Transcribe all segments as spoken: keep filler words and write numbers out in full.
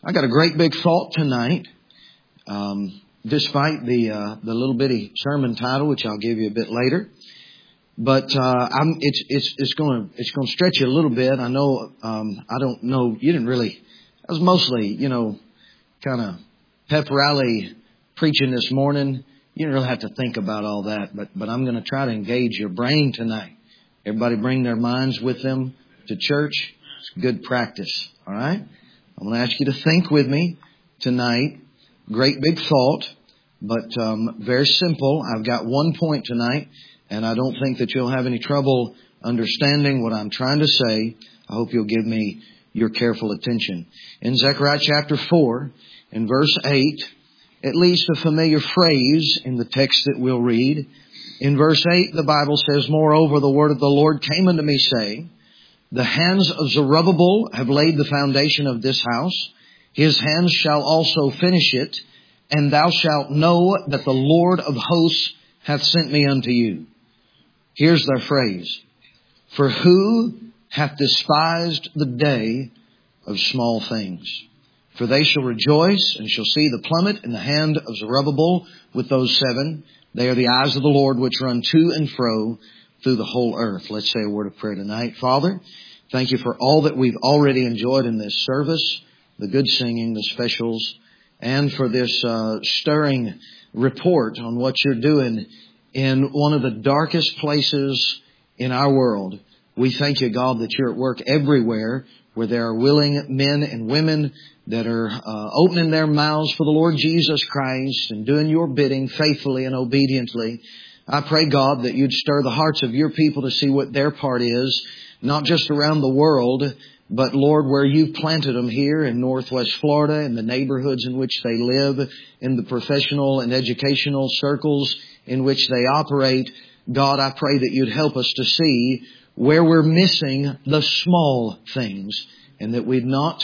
I got a great big thought tonight. Um, despite the uh, the little bitty sermon title, which I'll give you a bit later, but uh, I'm it's it's it's going to it's going to stretch you a little bit. I know. Um, I don't know. You didn't really. I was mostly, you know, kind of pep rally preaching this morning. You didn't really have to think about all that, but but I'm going to try to engage your brain tonight. Everybody bring their minds with them to church. It's good practice. All right. I'm going to ask you to think with me tonight. Great big thought, but um, very simple. I've got one point tonight, and I don't think that you'll have any trouble understanding what I'm trying to say. I hope you'll give me your careful attention. In Zechariah chapter four, in verse eight, at least a familiar phrase in the text that we'll read. In verse eight, the Bible says, "Moreover, the word of the Lord came unto me, saying, The hands of Zerubbabel have laid the foundation of this house. His hands shall also finish it, and thou shalt know that the Lord of hosts hath sent me unto you." Here's their phrase. "For who hath despised the day of small things? For they shall rejoice and shall see the plummet in the hand of Zerubbabel with those seven. They are the eyes of the Lord which run to and fro through the whole earth." Let's say a word of prayer tonight. Father, thank you for all that we've already enjoyed in this service, the good singing, the specials, and for this uh, stirring report on what you're doing in one of the darkest places in our world. We thank you, God, that you're at work everywhere where there are willing men and women that are uh, opening their mouths for the Lord Jesus Christ and doing your bidding faithfully and obediently. I pray, God, that you'd stir the hearts of your people to see what their part is, not just around the world, but, Lord, where you've planted them here in Northwest Florida, in the neighborhoods in which they live, in the professional and educational circles in which they operate. God, I pray that you'd help us to see where we're missing the small things, and that we'd not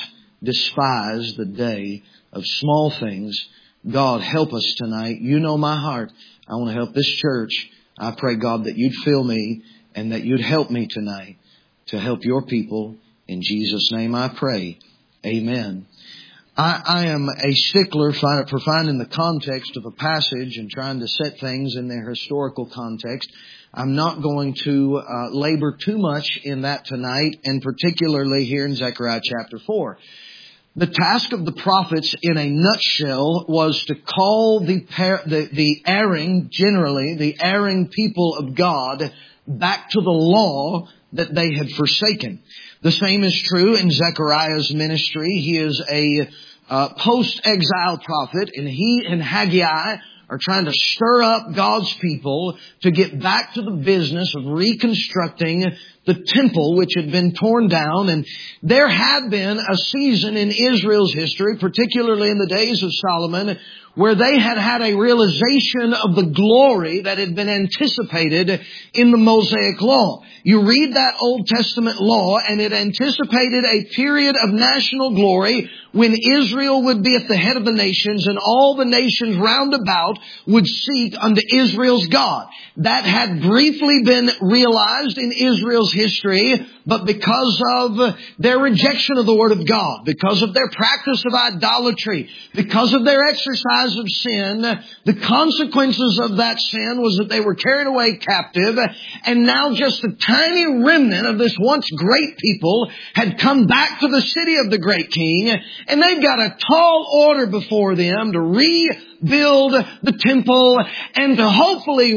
despise the day of small things. God, help us tonight. You know my heart. I want to help this church. I pray, God, that you'd fill me and that you'd help me tonight to help your people. In Jesus' name I pray. Amen. I, I am a stickler for finding the context of a passage and trying to set things in their historical context. I'm not going to uh, labor too much in that tonight, and particularly here in Zechariah chapter four. The task of the prophets, in a nutshell, was to call the, par- the, the erring, generally, the erring people of God back to the law that they had forsaken. The same is true in Zechariah's ministry. He is a uh, post-exile prophet, and he and Haggai are trying to stir up God's people to get back to the business of reconstructing the temple which had been torn down. And there had been a season in Israel's history, particularly in the days of Solomon, where they had had a realization of the glory that had been anticipated in the Mosaic Law. You read that Old Testament law, and it anticipated a period of national glory when Israel would be at the head of the nations, and all the nations round about would seek unto Israel's God. That had briefly been realized in Israel's history, but because of their rejection of the Word of God, because of their practice of idolatry, because of their exercise of sin, the consequences of that sin was that they were carried away captive, and now just a tiny remnant of this once great people had come back to the city of the great king, and they've got a tall order before them to rebuild the temple and to hopefully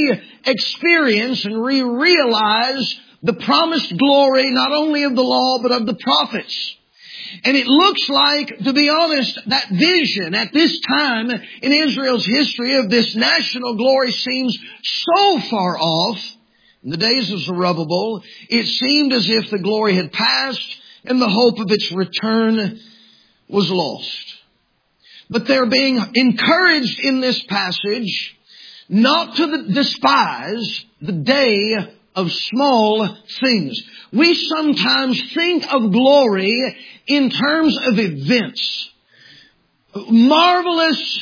re-experience and re-realize the promised glory not only of the law but of the prophets. And it looks like, to be honest, that vision at this time in Israel's history of this national glory seems so far off. In the days of Zerubbabel, it seemed as if the glory had passed and the hope of its return was lost. But they're being encouraged in this passage not to despise the day of small things. We sometimes think of glory in terms of events. Marvelous,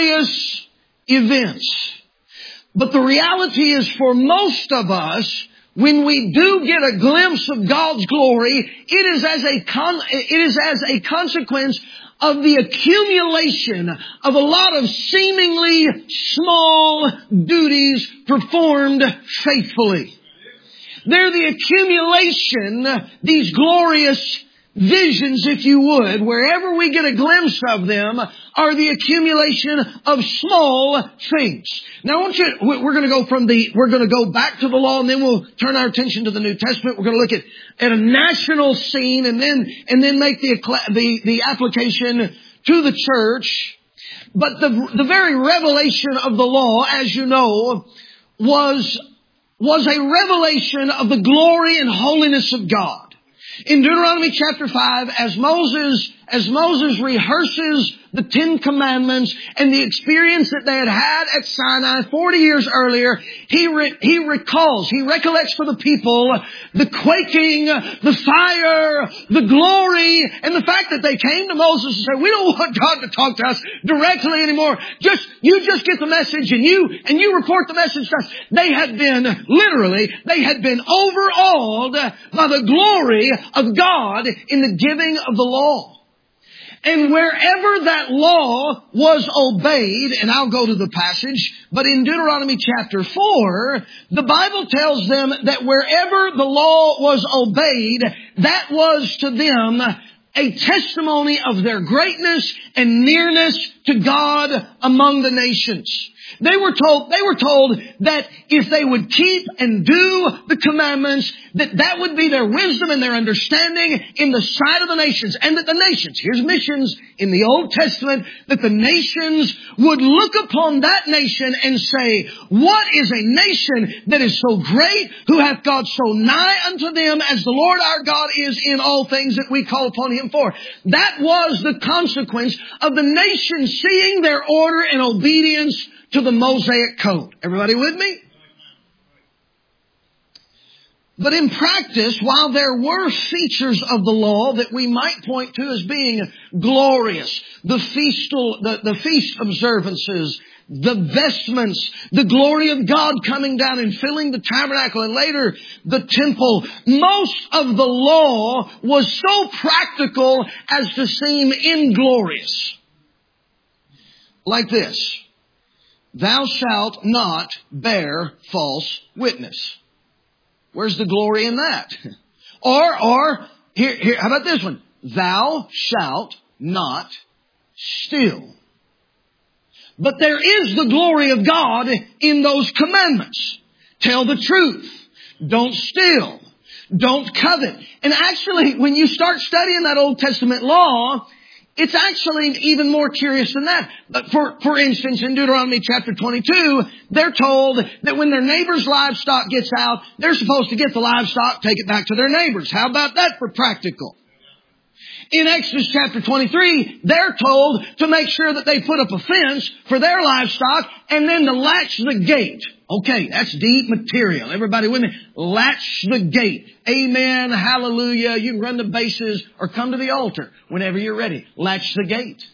glorious events. But the reality is, for most of us, when we do get a glimpse of God's glory, it is as a con- it is as a consequence of the accumulation of a lot of seemingly small duties performed faithfully. They're the accumulation, these glorious visions, if you would, wherever we get a glimpse of them, are the accumulation of small things. Now I want you, we're going to go from the, we're going to go back to the law, and then we'll turn our attention to the New Testament. We're going to look at, at a national scene, and then, and then make the, the, the application to the church. But the, the very revelation of the law, as you know, was, was a revelation of the glory and holiness of God. In Deuteronomy chapter five, as Moses, as Moses rehearses the Ten Commandments and the experience that they had had at Sinai forty years earlier, he re, he recalls, he recollects for the people the quaking, the fire, the glory, and the fact that they came to Moses and said, we don't want God to talk to us directly anymore. Just, you just get the message and you, and you report the message to us. They had been, literally, they had been overawed by the glory of God in the giving of the law. And wherever that law was obeyed, and I'll go to the passage, but in Deuteronomy chapter four, the Bible tells them that wherever the law was obeyed, that was to them a testimony of their greatness and nearness to God among the nations. They were told, they were told that if they would keep and do the commandments, that that would be their wisdom and their understanding in the sight of the nations. And that the nations, here's missions in the Old Testament, that the nations would look upon that nation and say, what is a nation that is so great, who hath God so nigh unto them, as the Lord our God is in all things that we call upon Him for. That was the consequence of the nation seeing their order and obedience to the Mosaic Code. Everybody with me? But in practice, while there were features of the law that we might point to as being glorious, the feastal, the, the feast observances, the vestments, the glory of God coming down and filling the tabernacle, and later the temple, most of the law was so practical as to seem inglorious. Like this: thou shalt not bear false witness. Where's the glory in that? Or, or, here, here, how about this one? Thou shalt not steal. But there is the glory of God in those commandments. Tell the truth. Don't steal. Don't covet. And actually, when you start studying that Old Testament law, it's actually even more curious than that. But for, for instance, in Deuteronomy chapter twenty-two, they're told that when their neighbor's livestock gets out, they're supposed to get the livestock, take it back to their neighbors. How about that for practical? In Exodus chapter twenty-three, they're told to make sure that they put up a fence for their livestock and then to latch the gate. Okay, that's deep material. Everybody with me? Latch the gate. Amen. Hallelujah. You can run the bases or come to the altar whenever you're ready. Latch the gate.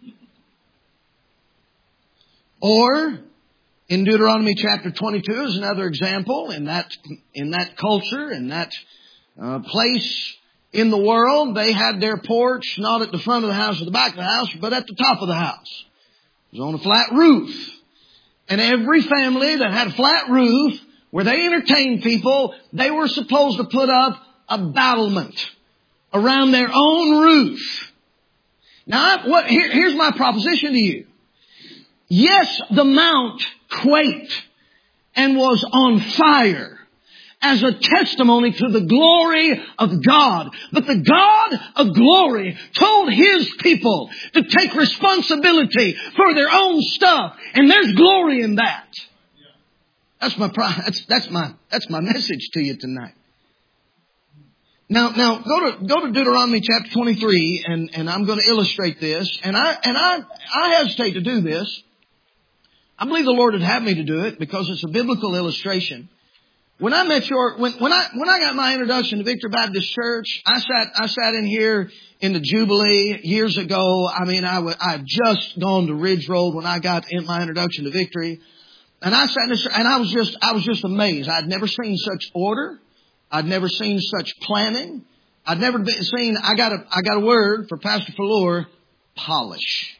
Or in Deuteronomy chapter twenty-two is another example in that, in that culture, in that uh, place in the world. They had their porch not at the front of the house or the back of the house, but at the top of the house. It was on a flat roof. And every family that had a flat roof, where they entertained people, they were supposed to put up a battlement around their own roof. Now, what, here, here's my proposition to you. Yes, the mount quaked and was on fire as a testimony to the glory of God. But the God of glory told His people to take responsibility for their own stuff. And there's glory in that. That's my, that's, that's my, that's my message to you tonight. Now, now, go to, go to Deuteronomy chapter twenty-three, and, and I'm going to illustrate this. And I, and I, I hesitate to do this. I believe the Lord would have me to do it because it's a biblical illustration. When I met your, when, when I, when I got my introduction to Victory Baptist Church, I sat, I sat in here in the Jubilee years ago. I mean, I, w- I had just gone to Ridge Road when I got in my introduction to Victory. And I sat in the, and I was just, I was just amazed. I'd never seen such order. I'd never seen such planning. I'd never been seen, I got a, I got a word for Pastor Fuller, polish.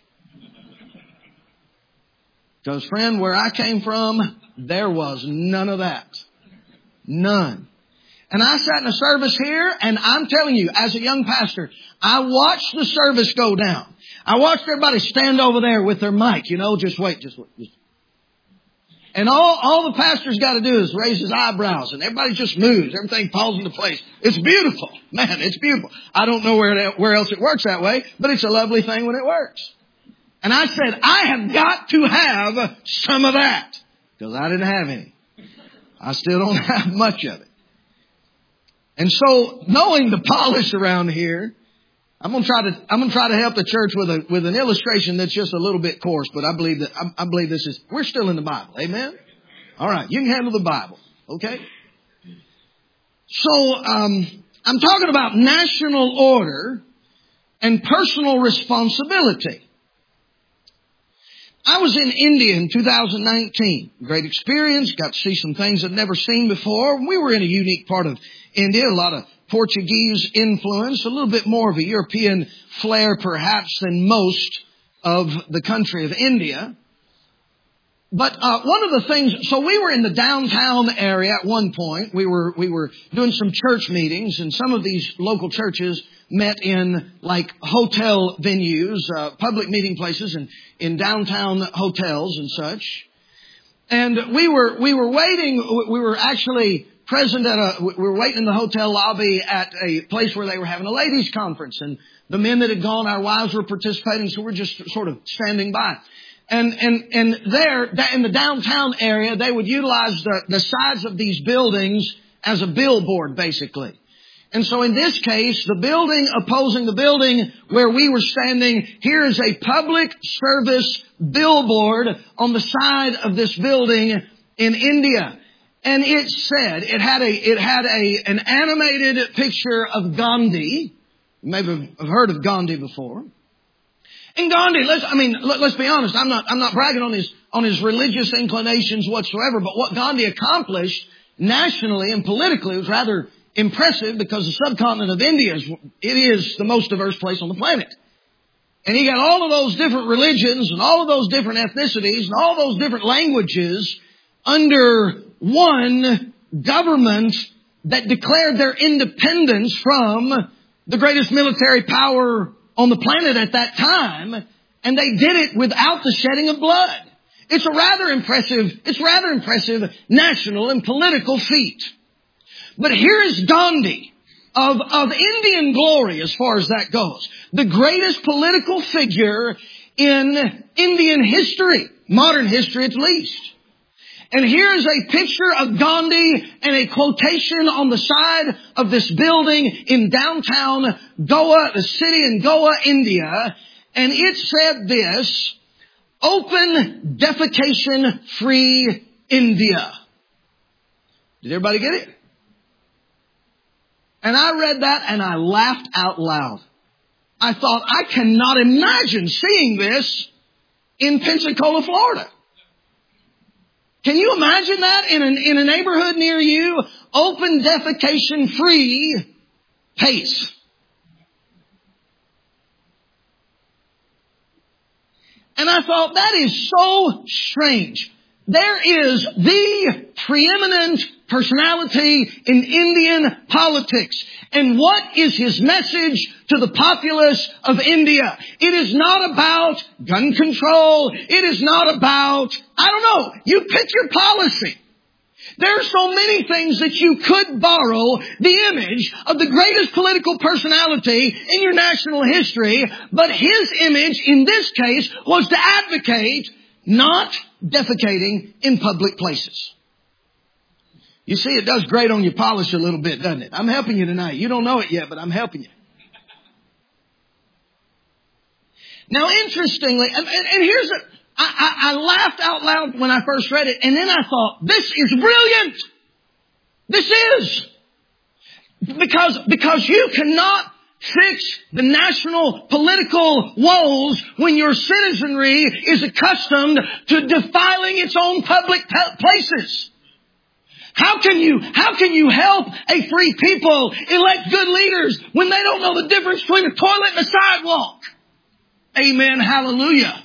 Because friend, where I came from, there was none of that. None. And I sat in a service here, and I'm telling you, as a young pastor, I watched the service go down. I watched everybody stand over there with their mic, you know, just wait, just wait. Just. And all, all the pastor's got to do is raise his eyebrows, and everybody just moves. Everything falls into place. It's beautiful. Man, it's beautiful. I don't know where, it, where else it works that way, but it's a lovely thing when it works. And I said, I have got to have some of that. Because I didn't have any. I still don't have much of it. And so, knowing the polish around here, I'm going to try to I'm going to try to help the church with a with an illustration that's just a little bit coarse, but I believe that I, I believe this is we're still in the Bible. Amen. All right, you can handle the Bible, okay? So, um, I'm talking about national order and personal responsibility. I was in India in two thousand nineteen. Great experience. Got to see some things I'd never seen before. We were in a unique part of India. A lot of Portuguese influence. A little bit more of a European flair perhaps than most of the country of India. But uh, one of the things, so we were in the downtown area at one point. We were we were doing some church meetings, and some of these local churches met in like hotel venues, uh, public meeting places, and in downtown hotels and such. And we were we were waiting. We were actually present at a. We were waiting in the hotel lobby at a place where they were having a ladies' conference, and the men that had gone, our wives were participating, so we're just sort of standing by. And, and, and there, in the downtown area, they would utilize the, the sides of these buildings as a billboard, basically. And so in this case, the building opposing the building where we were standing, here is a public service billboard on the side of this building in India. And it said, it had a, it had a, an animated picture of Gandhi. You may have heard of Gandhi before. And Gandhi, let's, I mean, let, let's be honest, I'm not, I'm not bragging on his, on his religious inclinations whatsoever, but what Gandhi accomplished nationally and politically was rather impressive because the subcontinent of India is, it is the most diverse place on the planet. And he got all of those different religions and all of those different ethnicities and all those different languages under one government that declared their independence from the greatest military power on the planet at that time, and they did it without the shedding of blood. It's a rather impressive, it's rather impressive national and political feat. But here is Gandhi of, of Indian glory as far as that goes. The greatest political figure in Indian history, modern history at least. And here's a picture of Gandhi and a quotation on the side of this building in downtown Goa, the city in Goa, India. And it said this, open defecation free India. Did everybody get it? And I read that and I laughed out loud. I thought, I cannot imagine seeing this in Pensacola, Florida. Can you imagine that in, an, in a neighborhood near you? Open defecation free Pace. And I thought, that is so strange. There is the preeminent personality in Indian politics. And what is his message to the populace of India? It is not about gun control. It is not about, I don't know, you pick your policy. There are so many things that you could borrow the image of the greatest political personality in your national history, but his image in this case was to advocate not defecating in public places. You see, it does grate on your polish a little bit, doesn't it? I'm helping you tonight. You don't know it yet, but I'm helping you. Now, interestingly, and, and, and here's a, I, I, I laughed out loud when I first read it, and then I thought, this is brilliant. This is. Because, because you cannot fix the national political woes when your citizenry is accustomed to defiling its own public places? How can you, how can you help a free people elect good leaders when they don't know the difference between a toilet and a sidewalk? Amen. Hallelujah.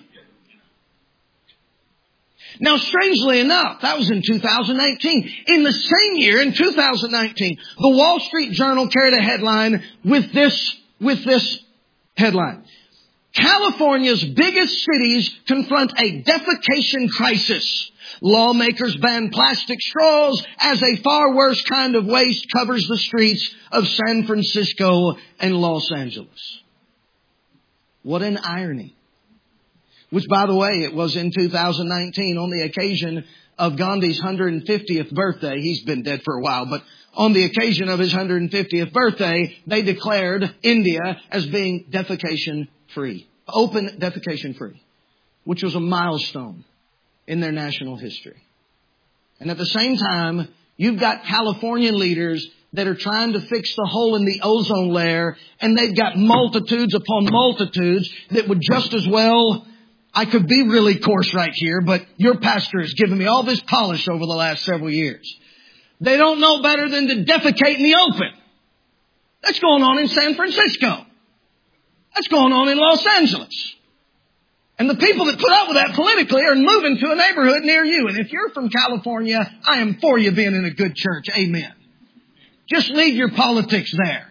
Now, strangely enough, that was in two thousand eighteen. In the same year, in two thousand nineteen, the Wall Street Journal carried a headline with this, with this headline. California's biggest cities confront a defecation crisis. Lawmakers ban plastic straws as a far worse kind of waste covers the streets of San Francisco and Los Angeles. What an irony. Which, by the way, it was in two thousand nineteen on the occasion of Gandhi's one hundred fiftieth birthday. He's been dead for a while, but on the occasion of his one hundred fiftieth birthday, they declared India as being defecation free. Open defecation free. Which was a milestone in their national history. And at the same time, you've got Californian leaders that are trying to fix the hole in the ozone layer, and they've got multitudes upon multitudes that would just as well... I could be really coarse right here, but your pastor has given me all this polish over the last several years. They don't know better than to defecate in the open. That's going on in San Francisco. That's going on in Los Angeles. And the people that put up with that politically are moving to a neighborhood near you. And if you're from California, I am for you being in a good church. Amen. Just leave your politics there.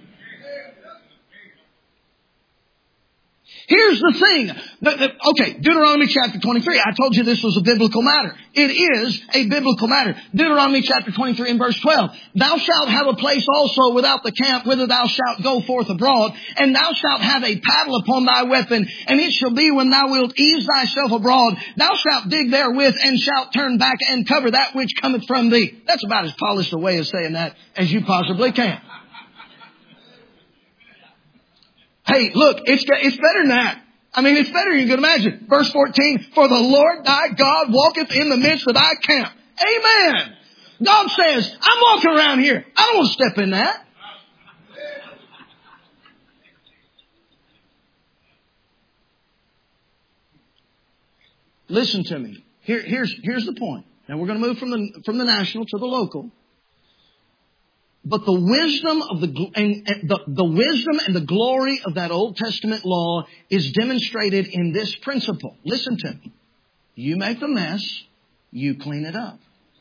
Here's the thing. The, the, okay, Deuteronomy chapter twenty-three. I told you this was a biblical matter. It is a biblical matter. Deuteronomy chapter twenty-three and verse twelve. Thou shalt have a place also without the camp, whither thou shalt go forth abroad, and thou shalt have a paddle upon thy weapon, and it shall be when thou wilt ease thyself abroad, thou shalt dig therewith, and shalt turn back and cover that which cometh from thee. That's about as polished a way of saying that as you possibly can. Hey, look, it's it's better than that. I mean, it's better than you can imagine. Verse fourteen, for the Lord thy God walketh in the midst of thy camp. Amen. God says, I'm walking around here. I don't want to step in that. Listen to me. Here, here's, here's the point. Now we're going to move from the, from the national to the local. But the wisdom of the, and, and the, the wisdom and the glory of that Old Testament law is demonstrated in this principle. Listen to me. You make a mess, you clean it up.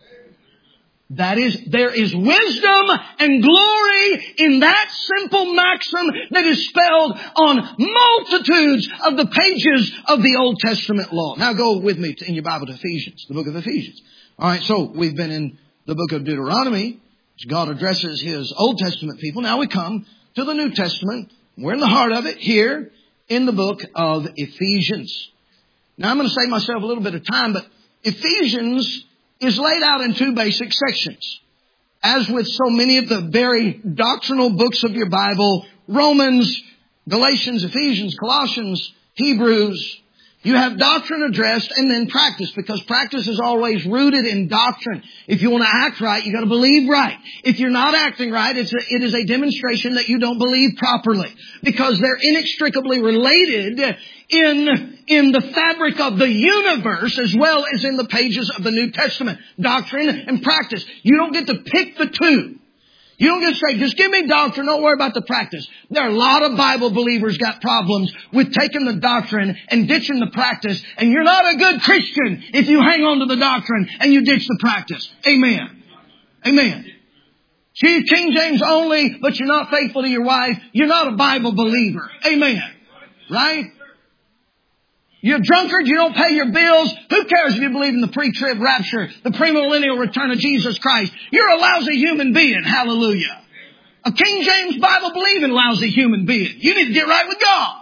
That is, there is wisdom and glory in that simple maxim that is spelled on multitudes of the pages of the Old Testament law. Now go with me in your Bible to Ephesians, the book of Ephesians. All right, so we've been in the book of Deuteronomy. God addresses His Old Testament people. Now we come to the New Testament. We're in the heart of it here in the book of Ephesians. Now I'm going to save myself a little bit of time, but Ephesians is laid out in two basic sections. As with so many of the very doctrinal books of your Bible, Romans, Galatians, Ephesians, Colossians, Hebrews, you have doctrine addressed and then practice, because practice is always rooted in doctrine. If you want to act right, you got to believe right. If you're not acting right, it's a, it is a demonstration that you don't believe properly, because they're inextricably related in, in the fabric of the universe as well as in the pages of the New Testament. Doctrine and practice. You don't get to pick the two. You don't just say, just give me doctrine, don't worry about the practice. There are a lot of Bible believers got problems with taking the doctrine and ditching the practice. And you're not a good Christian if you hang on to the doctrine and you ditch the practice. Amen. Amen. She's King James only, but you're not faithful to your wife. You're not a Bible believer. Amen. Right? You're a drunkard, you don't pay your bills. Who cares if you believe in the pre-trib rapture, the premillennial return of Jesus Christ? You're a lousy human being. Hallelujah. A King James Bible believing lousy human being. You need to get right with God.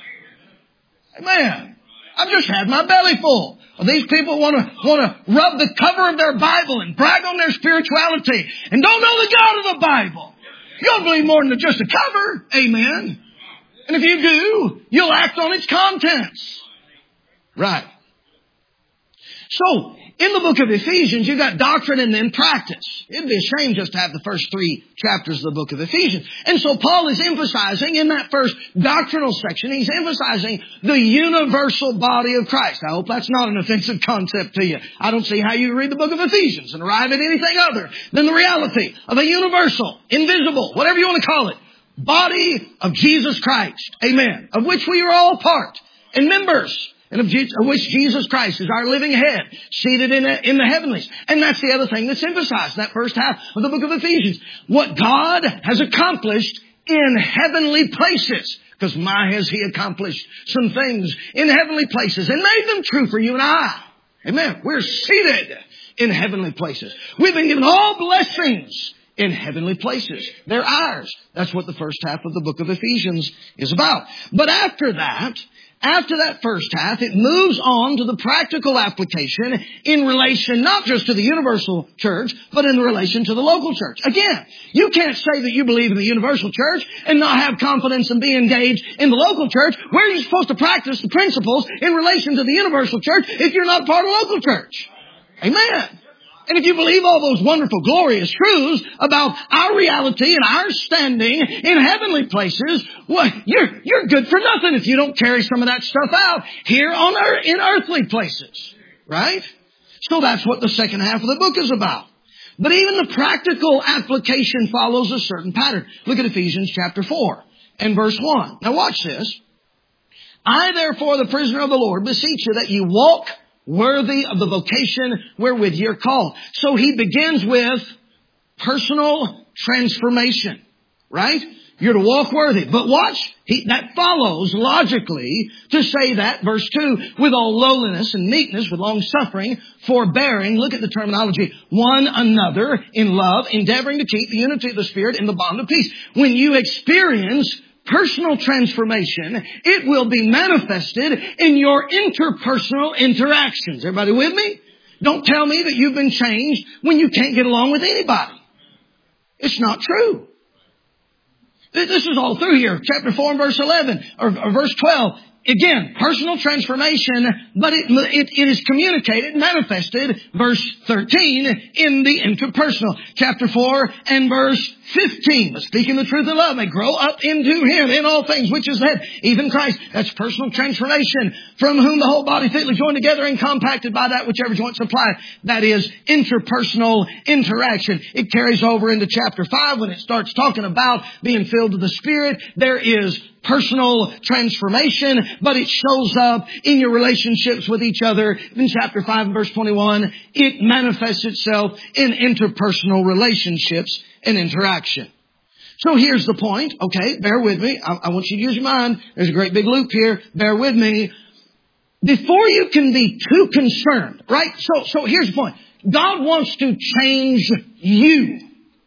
Amen. I've just had my belly full. Well, these people want to want to rub the cover of their Bible and brag on their spirituality and don't know the God of the Bible. You don't believe more than just a cover. Amen. And if you do, you'll act on its contents. Right. So, in the book of Ephesians, you've got doctrine and then practice. It'd be a shame just to have the first three chapters of the book of Ephesians. And so Paul is emphasizing in that first doctrinal section, he's emphasizing the universal body of Christ. I hope that's not an offensive concept to you. I don't see how you read the book of Ephesians and arrive at anything other than the reality of a universal, invisible, whatever you want to call it, body of Jesus Christ. Amen. Of which we are all part and members. And of, Jesus, of which Jesus Christ is our living head, seated in, a, in the heavenlies. And that's the other thing that's emphasized in that first half of the book of Ephesians. What God has accomplished in heavenly places. Because my, has He accomplished some things in heavenly places and made them true for you and I. Amen. We're seated in heavenly places. We've been given all blessings in heavenly places. They're ours. That's what the first half of the book of Ephesians is about. But after that, After that first half, it moves on to the practical application in relation not just to the universal church, but in relation to the local church. Again, you can't say that you believe in the universal church and not have confidence and be engaged in the local church. Where are you supposed to practice the principles in relation to the universal church if you're not part of the local church? Amen. And if you believe all those wonderful, glorious truths about our reality and our standing in heavenly places, well, you're, you're good for nothing if you don't carry some of that stuff out here on earth, in earthly places. Right? So that's what the second half of the book is about. But even the practical application follows a certain pattern. Look at Ephesians chapter four and verse one. Now watch this. I therefore, the prisoner of the Lord, beseech you that you walk worthy of the vocation wherewith you're called. So he begins with personal transformation, right? You're to walk worthy. But watch, he, that follows logically to say that, verse two, with all lowliness and meekness, with long suffering, forbearing, look at the terminology, one another in love, endeavoring to keep the unity of the Spirit in the bond of peace. When you experience personal transformation, it will be manifested in your interpersonal interactions. Everybody with me? Don't tell me that you've been changed when you can't get along with anybody. It's not true. This is all through here. Chapter four and verse eleven, or, or verse twelve. Again, personal transformation, but it, it, it is communicated, manifested, verse thirteen, in the interpersonal. Chapter four and verse fifteen. But speaking the truth in love may grow up into Him in all things, which is the head, even Christ. That's personal transformation, from whom the whole body fitly joined together and compacted by that whichever joint supplied. That is interpersonal interaction. It carries over into chapter five when it starts talking about being filled with the Spirit. There is personal transformation, but it shows up in your relationships with each other. In chapter five and verse twenty-one, it manifests itself in interpersonal relationships and interaction. So here's the point. Okay, bear with me. I, I want you to use your mind. There's a great big loop here. Bear with me. Before you can be too concerned, right? So, so here's the point. God wants to change you.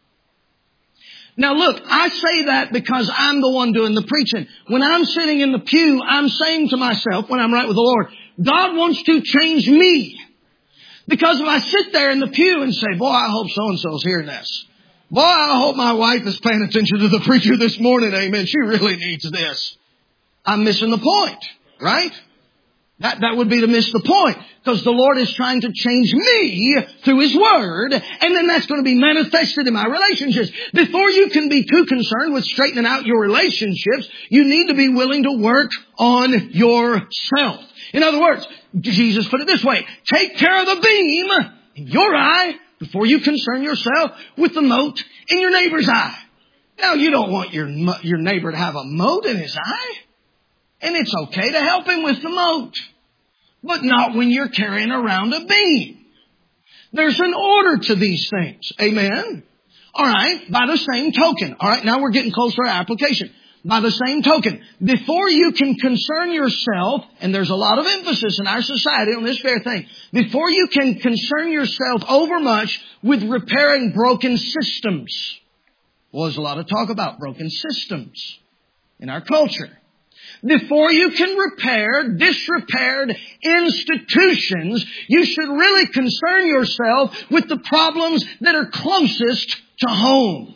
Now look, I say that because I'm the one doing the preaching. When I'm sitting in the pew, I'm saying to myself, when I'm right with the Lord, God wants to change me. Because if I sit there in the pew and say, boy, I hope so-and-so's hearing this. Boy, I hope my wife is paying attention to the preacher this morning. Amen. She really needs this. I'm missing the point, right? That, that would be to miss the point. Because the Lord is trying to change me through His Word. And then that's going to be manifested in my relationships. Before you can be too concerned with straightening out your relationships, you need to be willing to work on yourself. In other words, Jesus put it this way. Take care of the beam in your eye before you concern yourself with the mote in your neighbor's eye. Now, you don't want your, your neighbor to have a mote in his eye. And it's okay to help him with the mote. But not when you're carrying around a beam. There's an order to these things. Amen? All right. By the same token. All right. Now we're getting closer to application. By the same token, before you can concern yourself, and there's a lot of emphasis in our society on this very thing, before you can concern yourself overmuch with repairing broken systems. Well, there's a lot of talk about broken systems in our culture. Before you can repair disrepaired institutions, you should really concern yourself with the problems that are closest to home.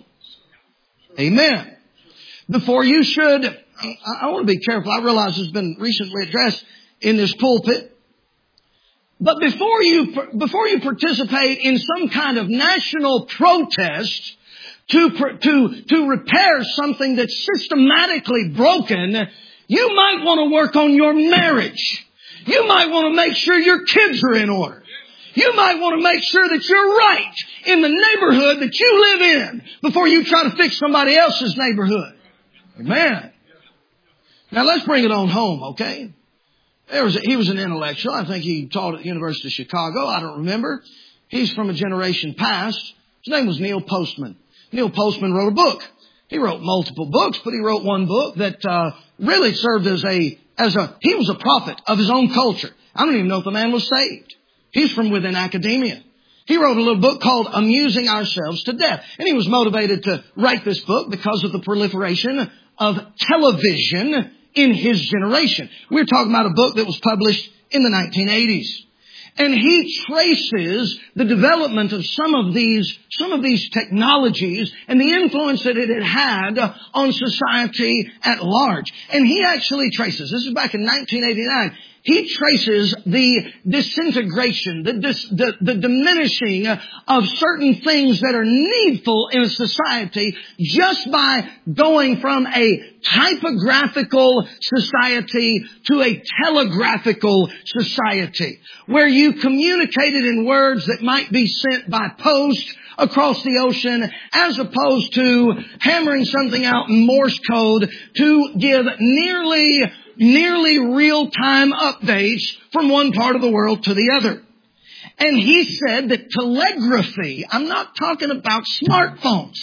Amen. Before you should, I, I want to be careful. I realize it's been recently addressed in this pulpit. But before you, before you participate in some kind of national protest to, to, to repair something that's systematically broken, you might want to work on your marriage. You might want to make sure your kids are in order. You might want to make sure that you're right in the neighborhood that you live in before you try to fix somebody else's neighborhood. Amen. Now let's bring it on home, okay? There was a, he was an intellectual. I think he taught at the University of Chicago. I don't remember. He's from a generation past. His name was Neil Postman. Neil Postman wrote a book. He wrote multiple books, but he wrote one book that uh, really served as a as a he was a prophet of his own culture. I don't even know if the man was saved. He's from within academia. He wrote a little book called Amusing Ourselves to Death. And he was motivated to write this book because of the proliferation of television in his generation. We're talking about a book that was published in the nineteen eighties. And he traces the development of some of these, some of these technologies and the influence that it had had on society at large. And he actually traces, this is back in nineteen eighty-nine, he traces the disintegration, the, dis, the, the diminishing of certain things that are needful in a society just by going from a typographical society to a telegraphical society, where you communicated in words that might be sent by post across the ocean, as opposed to hammering something out in Morse code to give nearly nearly real-time updates from one part of the world to the other. And he said that telegraphy, I'm not talking about smartphones,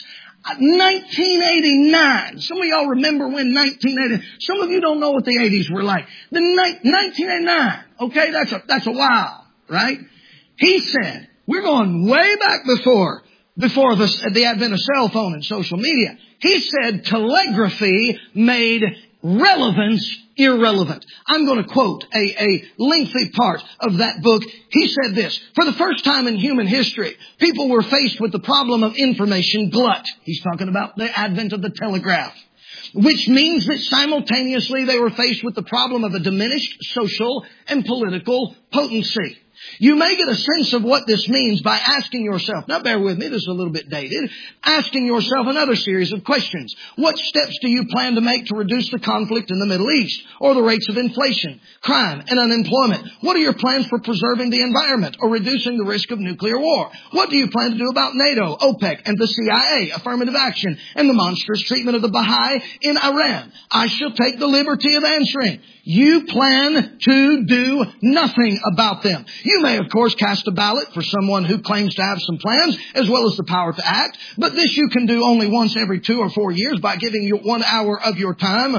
nineteen eighty-nine, some of y'all remember when nineteen eighty, some of you don't know what the eighties were like. The ni- nineteen eighty-nine, okay, that's a, that's a while, right? He said, we're going way back before, before the, the advent of cell phone and social media. He said telegraphy made relevance irrelevant. I'm going to quote a, a lengthy part of that book. He said this: for the first time in human history, people were faced with the problem of information glut. He's talking about the advent of the telegraph, which means that simultaneously they were faced with the problem of a diminished social and political potency. You may get a sense of what this means by asking yourself, now bear with me, this is a little bit dated, asking yourself another series of questions. What steps do you plan to make to reduce the conflict in the Middle East, or the rates of inflation, crime, and unemployment? What are your plans for preserving the environment or reducing the risk of nuclear war? What do you plan to do about NATO, OPEC, and the C I A, affirmative action, and the monstrous treatment of the Baha'i in Iran? I shall take the liberty of answering. You plan to do nothing about them. You may, of course, cast a ballot for someone who claims to have some plans as well as the power to act, but this you can do only once every two or four years by giving you one hour of your time.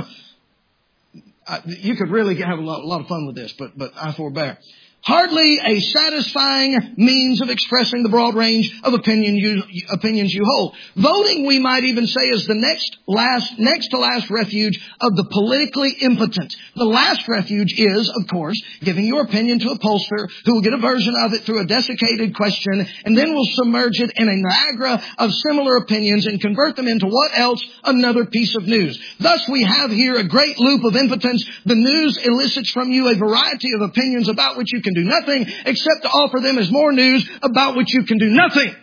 Uh, you could really have a lot, a lot of fun with this, but, but I forbear. Hardly a satisfying means of expressing the broad range of opinion you, opinions you hold. Voting, we might even say, is the next last, next to last refuge of the politically impotent. The last refuge is, of course, giving your opinion to a pollster who will get a version of it through a desiccated question and then will submerge it in a Niagara of similar opinions and convert them into what else? Another piece of news. Thus, we have here a great loop of impotence. The news elicits from you a variety of opinions about which you can do nothing except to offer them as more news about which you can do nothing.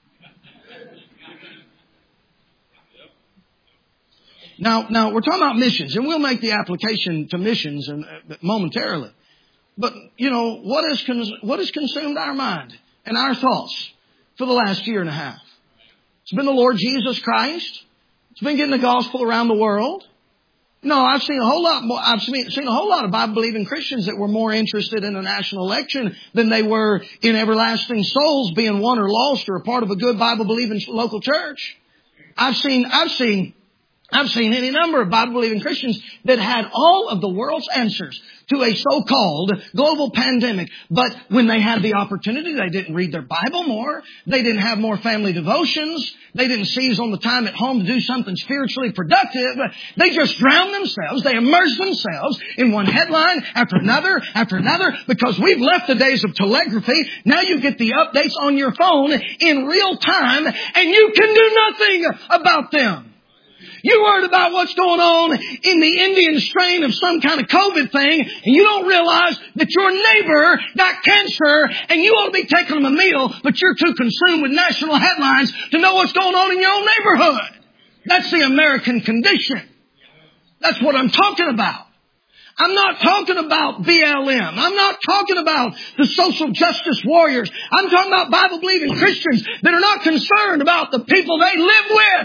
Now, now we're talking about missions, and we'll make the application to missions and, uh, momentarily. But, you know, what has, cons- what has consumed our mind and our thoughts for the last year and a half? It's been the Lord Jesus Christ. It's been getting the gospel around the world. No, I've seen a whole lot more, I've seen, seen a whole lot of Bible-believing Christians that were more interested in a national election than they were in everlasting souls being won or lost or a part of a good Bible-believing local church. I've seen, I've seen, I've seen any number of Bible-believing Christians that had all of the world's answers to a so-called global pandemic. But when they had the opportunity, they didn't read their Bible more. They didn't have more family devotions. They didn't seize on the time at home to do something spiritually productive. They just drowned themselves. They immersed themselves in one headline after another after another, because we've left the days of telegraphy. Now you get the updates on your phone in real time, and you can do nothing about them. You're worried about what's going on in the Indian strain of some kind of COVID thing, and you don't realize that your neighbor got cancer and you ought to be taking them a meal, but you're too consumed with national headlines to know what's going on in your own neighborhood. That's the American condition. That's what I'm talking about. I'm not talking about B L M. I'm not talking about the social justice warriors. I'm talking about Bible-believing Christians that are not concerned about the people they live with.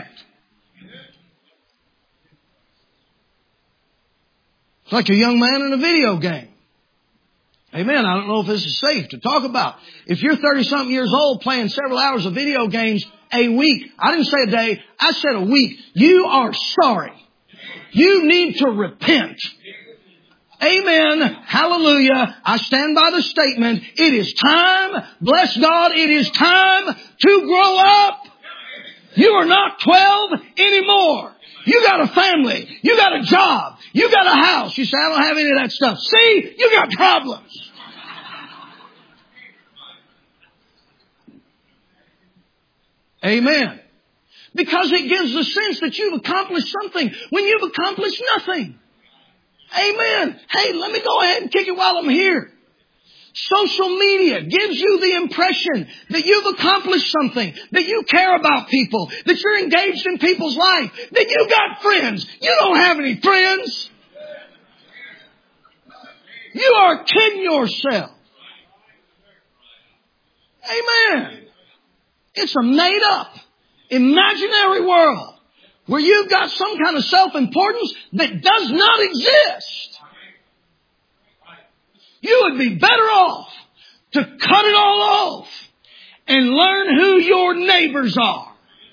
It's like a young man in a video game. Amen. I don't know if this is safe to talk about. If you're thirty-something years old playing several hours of video games a week, I didn't say a day, I said a week, you are sorry. You need to repent. Amen. Hallelujah. I stand by the statement. It is time. Bless God. It is time to grow up. You are not twelve anymore. You got a family. You got a job. You got a house. You say, I don't have any of that stuff. See, you got problems. Amen. Because it gives the sense that you've accomplished something when you've accomplished nothing. Amen. Hey, let me go ahead and kick it while I'm here. Social media gives you the impression that you've accomplished something, that you care about people, that you're engaged in people's life, that you got friends. You don't have any friends. You are kidding yourself. Amen. It's a made up, imaginary world where you've got some kind of self-importance that does not exist. You would be better off to cut it all off and learn who your neighbors are.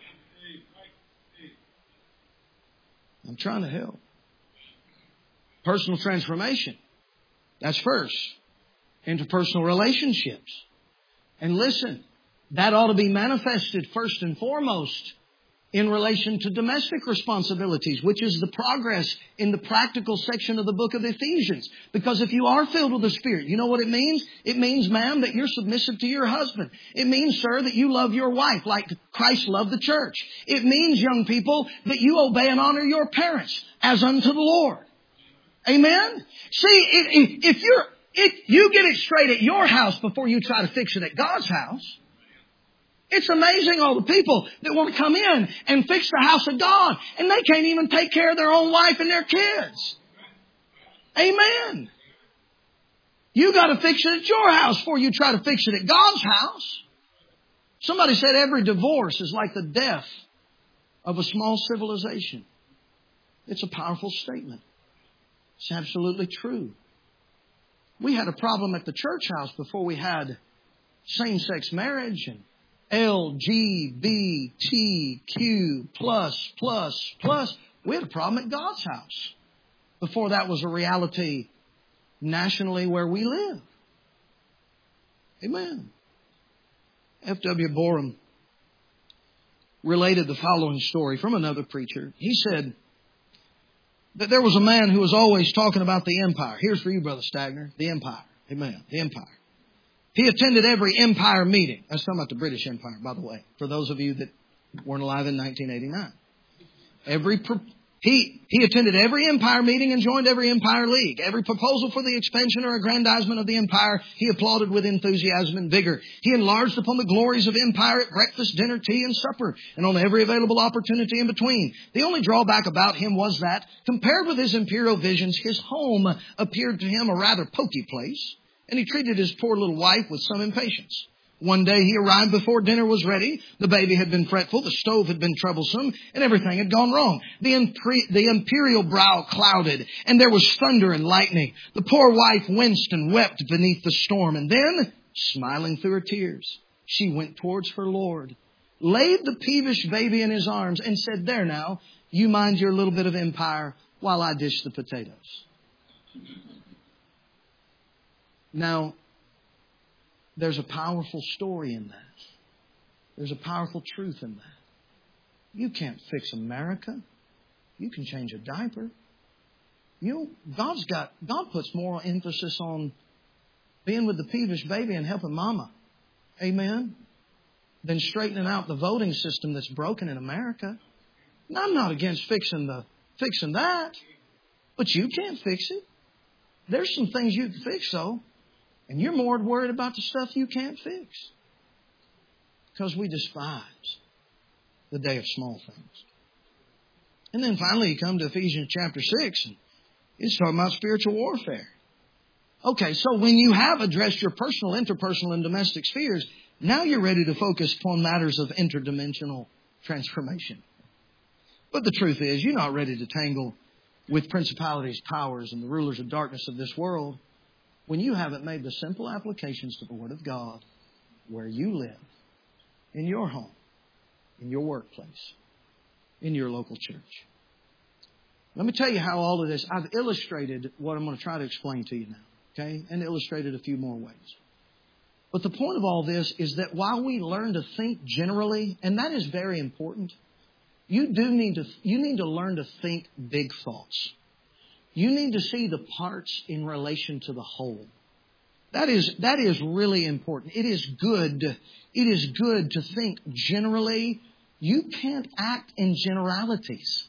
I'm trying to help. Personal transformation. That's first. Interpersonal relationships. And listen, that ought to be manifested first and foremost in relation to domestic responsibilities, which is the progress in the practical section of the book of Ephesians. Because if you are filled with the Spirit, you know what it means? It means, ma'am, that you're submissive to your husband. It means, sir, that you love your wife like Christ loved the church. It means, young people, that you obey and honor your parents as unto the Lord. Amen? See, if, if you're, if you get it straight at your house before you try to fix it at God's house. It's amazing all the people that want to come in and fix the house of God, and they can't even take care of their own wife and their kids. Amen. You got to fix it at your house before you try to fix it at God's house. Somebody said every divorce is like the death of a small civilization. It's a powerful statement. It's absolutely true. We had a problem at the church house before we had same-sex marriage and L G B T Q plus, plus, plus. We had a problem at God's house before that was a reality nationally where we live. Amen. F W Borum related the following story from another preacher. He said that there was a man who was always talking about the empire. Here's for you, Brother Stagner, the empire. Amen. The empire. He attended every empire meeting. I was talking about the British Empire, by the way, for those of you that weren't alive in nineteen eighty-nine. Every he he attended every empire meeting and joined every empire league. Every proposal for the expansion or aggrandizement of the empire, he applauded with enthusiasm and vigor. He enlarged upon the glories of empire at breakfast, dinner, tea, and supper, and on every available opportunity in between. The only drawback about him was that, compared with his imperial visions, his home appeared to him a rather poky place. And he treated his poor little wife with some impatience. One day he arrived before dinner was ready. The baby had been fretful. The stove had been troublesome. And everything had gone wrong. The, impre- the imperial brow clouded. And there was thunder and lightning. The poor wife winced and wept beneath the storm. And then, smiling through her tears, she went towards her lord, laid the peevish baby in his arms, and said, "There now, you mind your little bit of empire while I dish the potatoes." Now, there's a powerful story in that. There's a powerful truth in that. You can't fix America. You can change a diaper. You, God's got, God puts more emphasis on being with the peevish baby and helping mama. Amen. Than straightening out the voting system that's broken in America. Now, I'm not against fixing the fixing that, but you can't fix it. There's some things you can fix, though, and you're more worried about the stuff you can't fix because we despise the day of small things. And then finally, you come to Ephesians chapter six, and it's talking about spiritual warfare. Okay, so when you have addressed your personal, interpersonal, and domestic spheres, now you're ready to focus upon matters of interdimensional transformation. But the truth is, you're not ready to tangle with principalities, powers, and the rulers of darkness of this world when you haven't made the simple applications to the Word of God where you live, in your home, in your workplace, in your local church. Let me tell you how all of this, I've illustrated what I'm going to try to explain to you now, okay? And illustrated a few more ways. But the point of all this is that while we learn to think generally, and that is very important, you do need to, you need to learn to think big thoughts. You need to see the parts in relation to the whole. That is, that is really important. It is good. It is good to think generally. You can't act in generalities.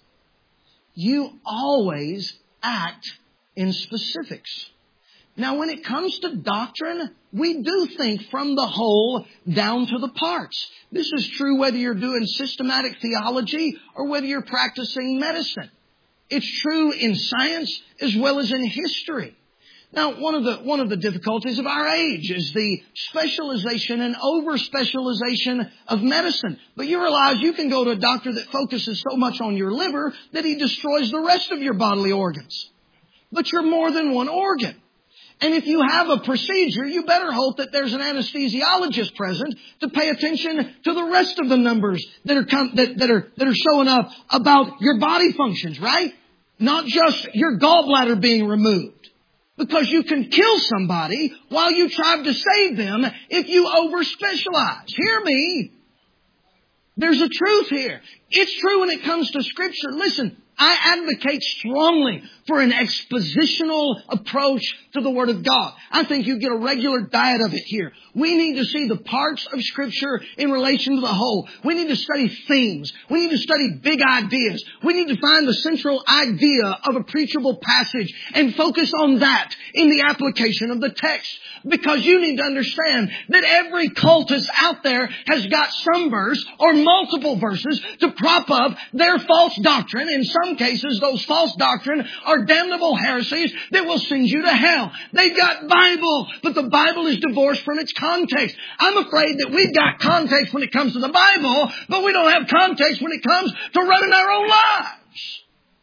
You always act in specifics. Now, when it comes to doctrine, we do think from the whole down to the parts. This is true whether you're doing systematic theology or whether you're practicing medicine. It's true in science as well as in history. Now, one of the one of the difficulties of our age is the specialization and over-specialization of medicine. But you realize you can go to a doctor that focuses so much on your liver that he destroys the rest of your bodily organs. But you're more than one organ. And if you have a procedure, you better hope that there's an anesthesiologist present to pay attention to the rest of the numbers that are com- that, that are that are showing up about your body functions, right? Not just your gallbladder being removed. Because you can kill somebody while you try to save them if you over-specialize. Hear me. There's a truth here. It's true when it comes to Scripture. Listen, I advocate strongly for an expositional approach to the Word of God. I think you get a regular diet of it here. We need to see the parts of Scripture in relation to the whole. We need to study themes. We need to study big ideas. We need to find the central idea of a preachable passage and focus on that in the application of the text. Because you need to understand that every cultist out there has got some verse or multiple verses to prop up their false doctrine. In some cases, those false doctrine are damnable heresies that will send you to hell. They've got Bible, but the Bible is divorced from its context. I'm afraid that we've got context when it comes to the Bible, but we don't have context when it comes to running our own lives.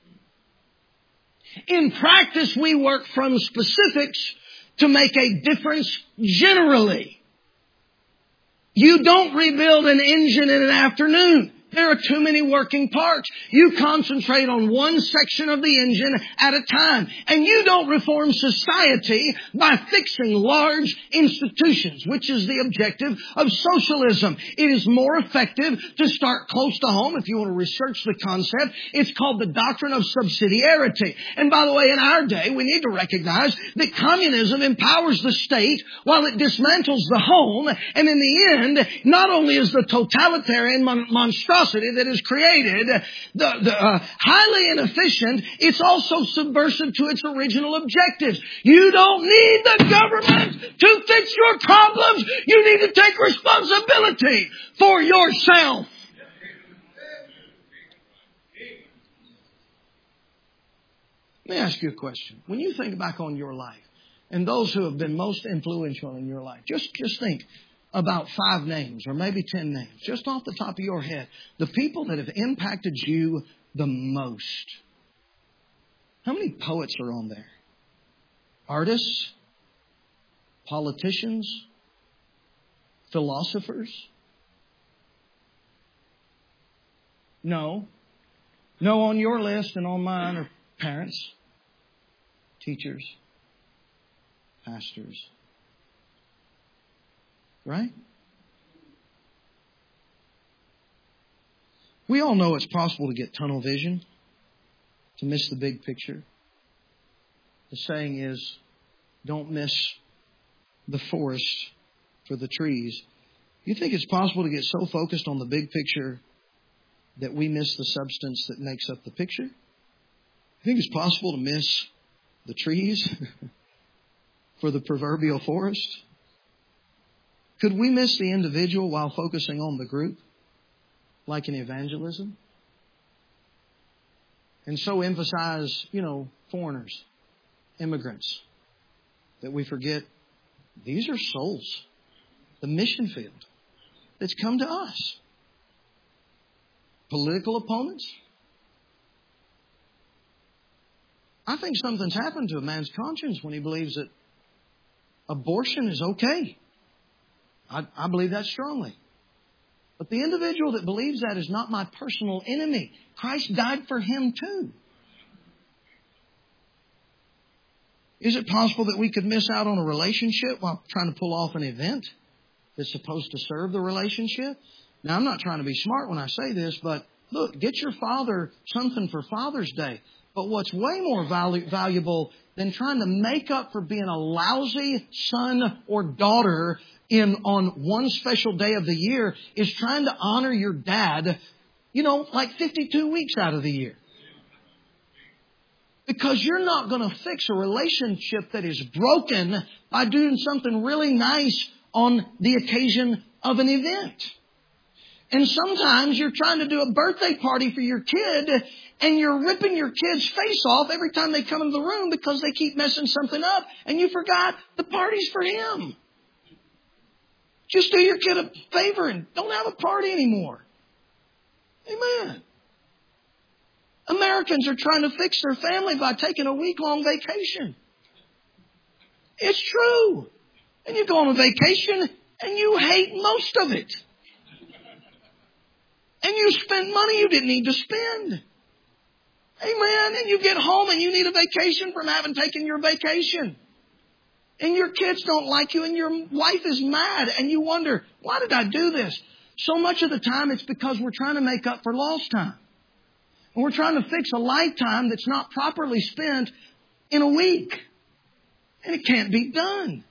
In practice, we work from specifics to make a difference generally. You don't rebuild an engine in an afternoon. There are too many working parts. You concentrate on one section of the engine at a time. And you don't reform society by fixing large institutions, which is the objective of socialism. It is more effective to start close to home. If you want to research the concept, it's called the doctrine of subsidiarity. And by the way, in our day, we need to recognize that communism empowers the state while it dismantles the home. And in the end, not only is the totalitarian mon- monstrosity that is created the, the uh, highly inefficient, it's also subversive to its original objectives. You don't need the government to fix your problems. You need to take responsibility for yourself. Let me ask you a question. When you think back on your life and those who have been most influential in your life, just, just think about five names or maybe ten names, just off the top of your head. The people that have impacted you the most. How many poets are on there? Artists? Politicians? Philosophers? No. No on your list and on mine are parents, teachers, pastors. Right? We all know it's possible to get tunnel vision, to miss the big picture. The saying is, don't miss the forest for the trees. You think it's possible to get so focused on the big picture that we miss the substance that makes up the picture? I think it's possible to miss the trees for the proverbial forest. Could we miss the individual while focusing on the group, like in evangelism? And so emphasize, you know, foreigners, immigrants, that we forget these are souls, the mission field that's come to us. Political opponents. I think something's happened to a man's conscience when he believes that abortion is okay. I, I believe that strongly. But the individual that believes that is not my personal enemy. Christ died for him too. Is it possible that we could miss out on a relationship while trying to pull off an event that's supposed to serve the relationship? Now, I'm not trying to be smart when I say this, but look, get your father something for Father's Day. But what's way more valu- valuable than trying to make up for being a lousy son or daughter in on one special day of the year is trying to honor your dad, you know, like fifty-two weeks out of the year. Because you're not going to fix a relationship that is broken by doing something really nice on the occasion of an event. And sometimes you're trying to do a birthday party for your kid and you're ripping your kid's face off every time they come into the room because they keep messing something up and you forgot the party's for him. Just do your kid a favor and don't have a party anymore. Amen. Americans are trying to fix their family by taking a week-long vacation. It's true. And you go on a vacation and you hate most of it. And you spend money you didn't need to spend. Amen. And you get home and you need a vacation from having taken your vacation. And your kids don't like you and your wife is mad. And you wonder, why did I do this? So much of the time it's because we're trying to make up for lost time. And we're trying to fix a lifetime that's not properly spent in a week. And it can't be done.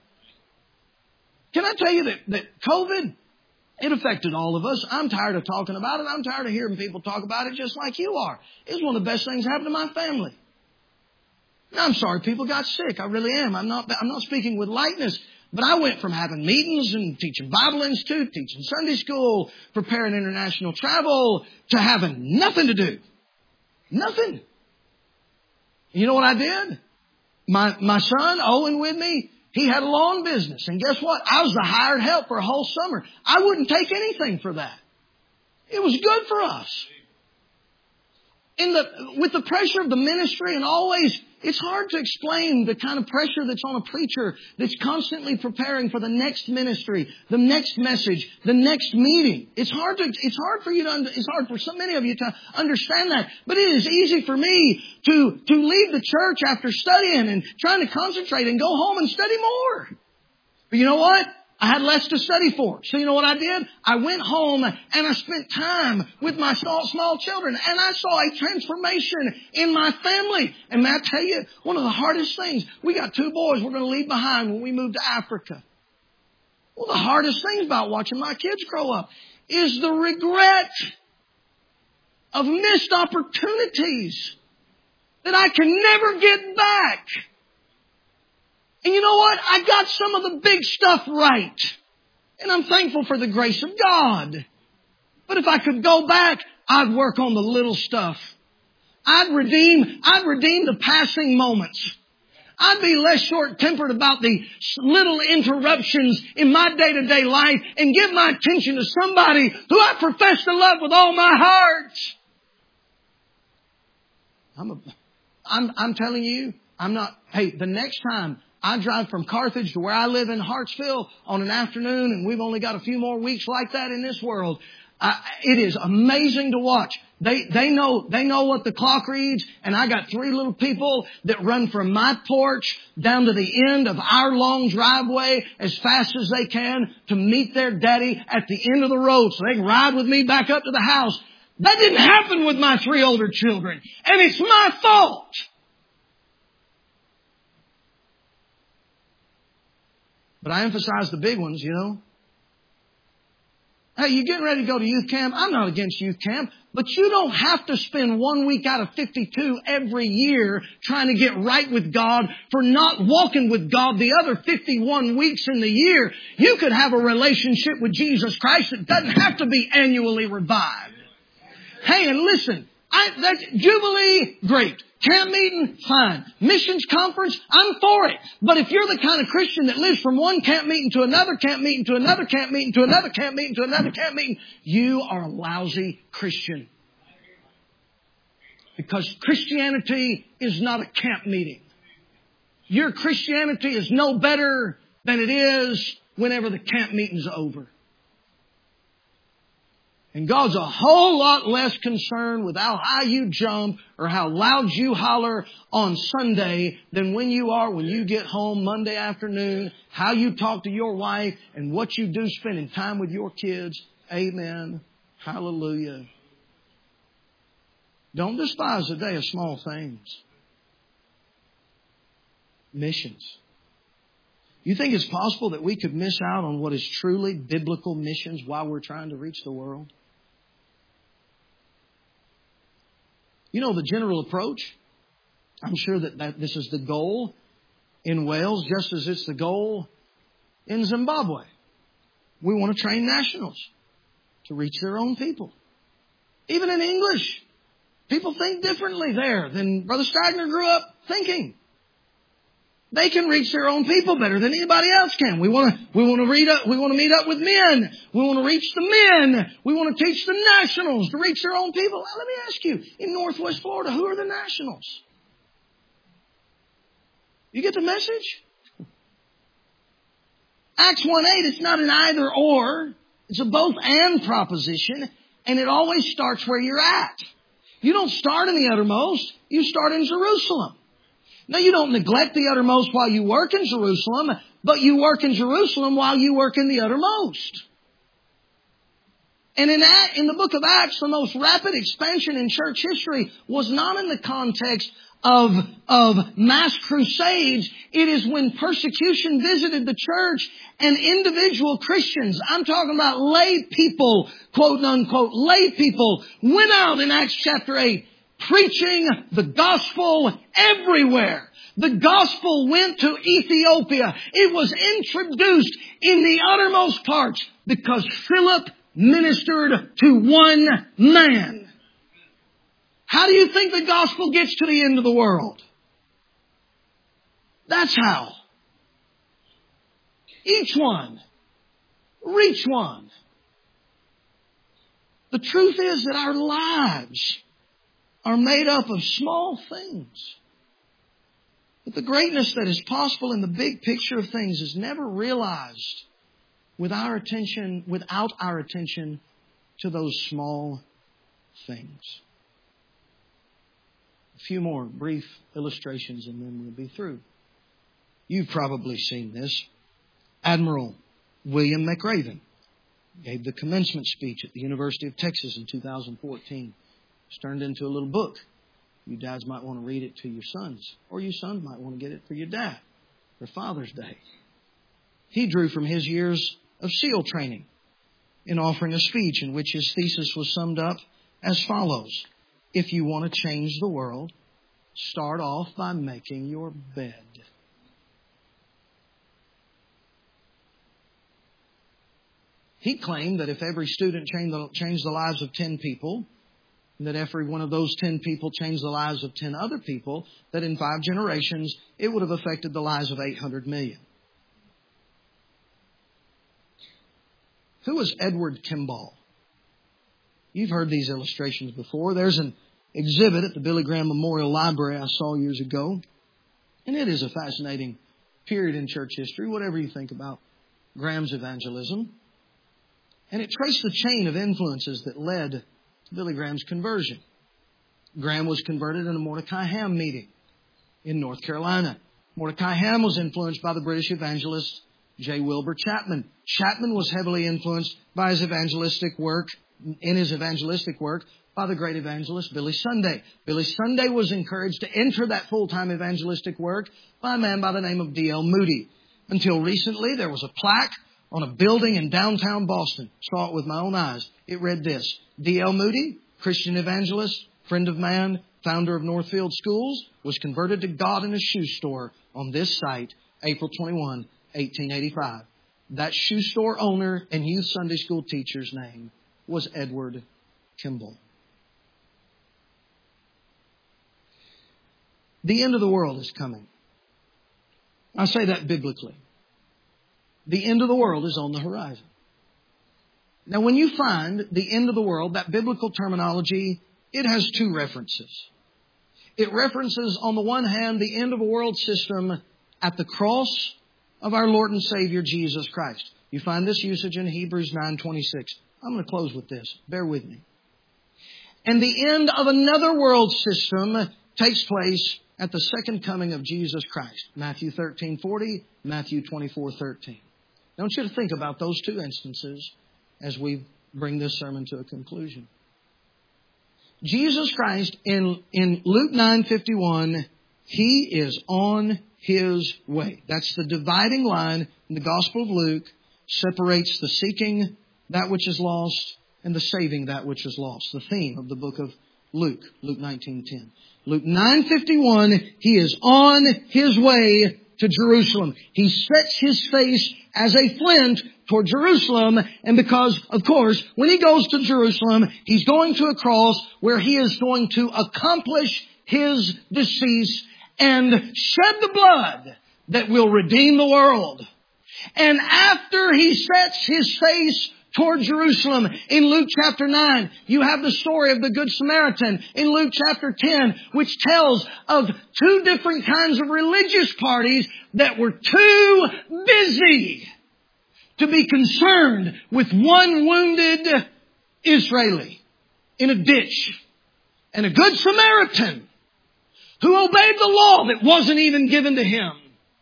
Can I tell you that, that COVID, it affected all of us. I'm tired of talking about it. I'm tired of hearing people talk about it just like you are. It was one of the best things that happened to my family. Now, I'm sorry people got sick. I really am. I'm not, I'm not speaking with lightness. But I went from having meetings and teaching Bible Institute, teaching Sunday school, preparing international travel, to having nothing to do. Nothing. You know what I did? My, my son, Owen, with me, he had a lawn business. And guess what? I was the hired help for a whole summer. I wouldn't take anything for that. It was good for us. In the, with the pressure of the ministry and always, it's hard to explain the kind of pressure that's on a preacher that's constantly preparing for the next ministry, the next message, the next meeting. It's hard to, it's hard for you to, it's hard for so many of you to understand that. But it is easy for me to, to leave the church after studying and trying to concentrate and go home and study more. But you know what? I had less to study for. So you know what I did? I went home and I spent time with my small, small children. And I saw a transformation in my family. And may I tell you, one of the hardest things, we got two boys we're going to leave behind when we move to Africa. Well, the hardest things about watching my kids grow up is the regret of missed opportunities that I can never get back. And you know what? I got some of the big stuff right. And I'm thankful for the grace of God. But if I could go back, I'd work on the little stuff. I'd redeem, I'd redeem the passing moments. I'd be less short-tempered about the little interruptions in my day-to-day life and give my attention to somebody who I profess to love with all my heart. I'm, a, I'm, I'm telling you, I'm not, hey, the next time I drive from Carthage to where I live in Hartsville on an afternoon, and we've only got a few more weeks like that in this world. Uh, it is amazing to watch. They, they know, they know what the clock reads, and I got three little people that run from my porch down to the end of our long driveway as fast as they can to meet their daddy at the end of the road so they can ride with me back up to the house. That didn't happen with my three older children, and it's my fault. But I emphasize the big ones, you know. Hey, you getting ready to go to youth camp? I'm not against youth camp, but you don't have to spend one week out of fifty-two every year trying to get right with God for not walking with God the other fifty-one weeks in the year. You could have a relationship with Jesus Christ that doesn't have to be annually revived. Hey, and listen, I, that Jubilee, great. Camp meeting, fine. Missions conference, I'm for it. But if you're the kind of Christian that lives from one camp meeting to another camp meeting to another camp meeting to another camp meeting to another camp meeting, you are a lousy Christian. Because Christianity is not a camp meeting. Your Christianity is no better than it is whenever the camp meeting's over. And God's a whole lot less concerned with how high you jump or how loud you holler on Sunday than when you are when you get home Monday afternoon, how you talk to your wife, and what you do spending time with your kids. Amen. Hallelujah. Don't despise the day of small things. Missions. You think it's possible that we could miss out on what is truly biblical missions while we're trying to reach the world? You know the general approach? I'm sure that, that this is the goal in Wales, just as it's the goal in Zimbabwe. We want to train nationals to reach their own people. Even in English, people think differently there than Brother Stagner grew up thinking. They can reach their own people better than anybody else can. We want to, we want to read up, we want to meet up with men. We want to reach the men. We want to teach the nationals to reach their own people. Now, let me ask you, in Northwest Florida, who are the nationals? You get the message? Acts one eight, it's not an either or. It's a both and proposition. And it always starts where you're at. You don't start in the uttermost. You start in Jerusalem. Now, you don't neglect the uttermost while you work in Jerusalem, but you work in Jerusalem while you work in the uttermost. And in, in the book of Acts, the most rapid expansion in church history was not in the context of, of mass crusades. It is when persecution visited the church and individual Christians, I'm talking about lay people, quote unquote, lay people, went out in Acts chapter eight. Preaching the gospel everywhere. The gospel went to Ethiopia. It was introduced in the uttermost parts because Philip ministered to one man. How do you think the gospel gets to the end of the world? That's how. Each one. Reach one. The truth is that our lives are made up of small things. But the greatness that is possible in the big picture of things is never realized with our attention, without our attention to those small things. A few more brief illustrations and then we'll be through. You've probably seen this. Admiral William McRaven gave the commencement speech at the University of Texas in two thousand fourteen. It's turned into a little book. You dads might want to read it to your sons. Or you sons might want to get it for your dad for Father's Day. He drew from his years of SEAL training in offering a speech in which his thesis was summed up as follows. If you want to change the world, start off by making your bed. He claimed that if every student changed the lives of ten people, that every one of those ten people changed the lives of ten other people, that in five generations, it would have affected the lives of eight hundred million. Who was Edward Kimball? You've heard these illustrations before. There's an exhibit at the Billy Graham Memorial Library I saw years ago. And it is a fascinating period in church history, whatever you think about Graham's evangelism. And it traced the chain of influences that led Billy Graham's conversion. Graham was converted in a Mordecai Ham meeting in North Carolina. Mordecai Ham was influenced by the British evangelist J. Wilbur Chapman. Chapman was heavily influenced by his evangelistic work, in his evangelistic work, by the great evangelist Billy Sunday. Billy Sunday was encouraged to enter that full-time evangelistic work by a man by the name of D L Moody. Until recently, there was a plaque on a building in downtown Boston. Saw it with my own eyes. It read this: D L Moody, Christian evangelist, friend of man, founder of Northfield Schools, was converted to God in a shoe store on this site, April twenty-first, eighteen eighty-five. That shoe store owner and youth Sunday school teacher's name was Edward Kimball. The end of the world is coming. I say that biblically. The end of the world is on the horizon. Now, when you find the end of the world, that biblical terminology, it has two references. It references, on the one hand, the end of a world system at the cross of our Lord and Savior Jesus Christ. You find this usage in Hebrews nine twenty-six. I'm going to close with this. Bear with me. And the end of another world system takes place at the second coming of Jesus Christ. Matthew thirteen forty, Matthew twenty-four thirteen. I want you to think about those two instances as we bring this sermon to a conclusion. Jesus Christ, in, in Luke nine fifty-one, He is on His way. That's the dividing line in the Gospel of Luke, separates the seeking that which is lost and the saving that which is lost. The theme of the book of Luke, Luke nineteen ten. Luke nine fifty-one, He is on His way to Jerusalem. He sets His face as a flint toward Jerusalem, and because, of course, when He goes to Jerusalem, He's going to a cross where He is going to accomplish His decease and shed the blood that will redeem the world. And after He sets His face toward Jerusalem, in Luke chapter nine, you have the story of the Good Samaritan. In Luke chapter ten, which tells of two different kinds of religious parties that were too busy to be concerned with one wounded Israeli in a ditch, and a Good Samaritan who obeyed the law that wasn't even given to him.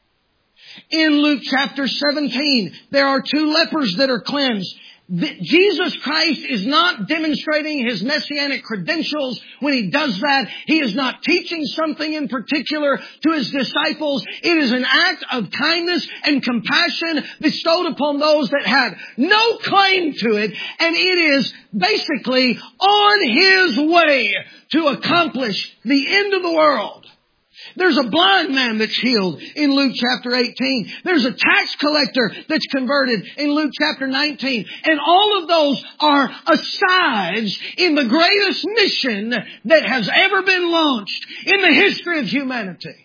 In Luke chapter seventeen, there are two lepers that are cleansed. Jesus Christ is not demonstrating His messianic credentials when He does that. He is not teaching something in particular to His disciples. It is an act of kindness and compassion bestowed upon those that had no claim to it. And it is basically on His way to accomplish the end of the world. There's a blind man that's healed in Luke chapter eighteen. There's a tax collector that's converted in Luke chapter nineteen. And all of those are asides in the greatest mission that has ever been launched in the history of humanity.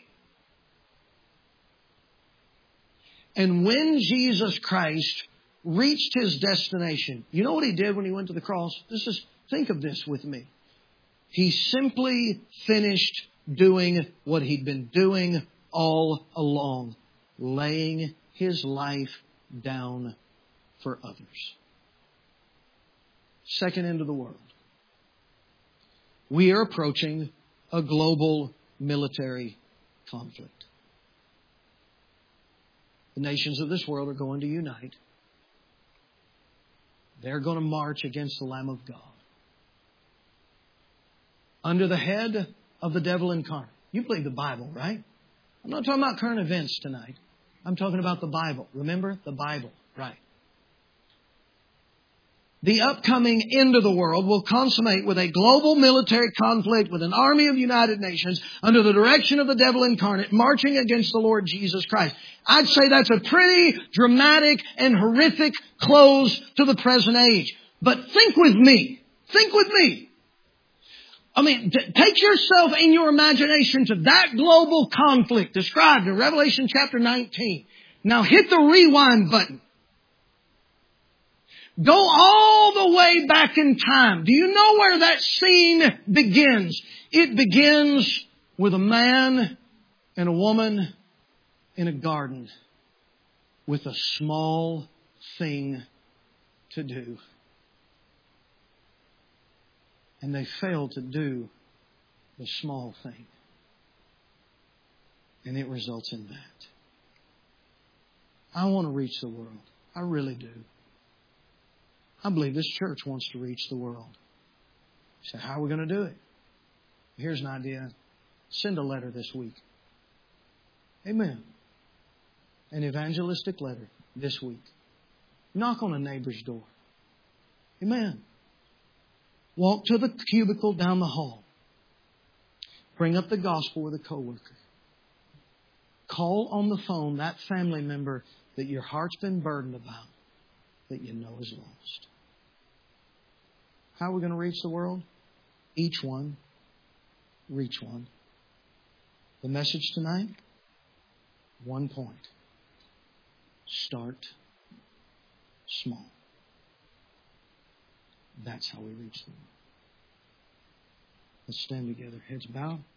And when Jesus Christ reached His destination, you know what He did when He went to the cross? This is, think of this with me. He simply finished doing what He'd been doing all along, laying His life down for others. Second end of the world. We are approaching a global military conflict. The nations of this world are going to unite. They're going to march against the Lamb of God. Under the head of the devil incarnate. You believe the Bible, right? I'm not talking about current events tonight. I'm talking about the Bible. Remember? The Bible. Right. The upcoming end of the world will consummate with a global military conflict with an army of United Nations under the direction of the devil incarnate marching against the Lord Jesus Christ. I'd say that's a pretty dramatic and horrific close to the present age. But think with me. Think with me. I mean, t- take yourself in your imagination to that global conflict described in Revelation chapter nineteen. Now hit the rewind button. Go all the way back in time. Do you know where that scene begins? It begins with a man and a woman in a garden with a small thing to do. And they fail to do the small thing. And it results in that. I want to reach the world. I really do. I believe this church wants to reach the world. So how are we going to do it? Here's an idea. Send a letter this week. Amen. An evangelistic letter this week. Knock on a neighbor's door. Amen. Walk to the cubicle down the hall. Bring up the gospel with a coworker. Call on the phone that family member that your heart's been burdened about, that you know is lost. How are we going to reach the world? Each one. Reach one. The message tonight? One point. Start small. That's how we reach them. Let's stand together. Heads bowed.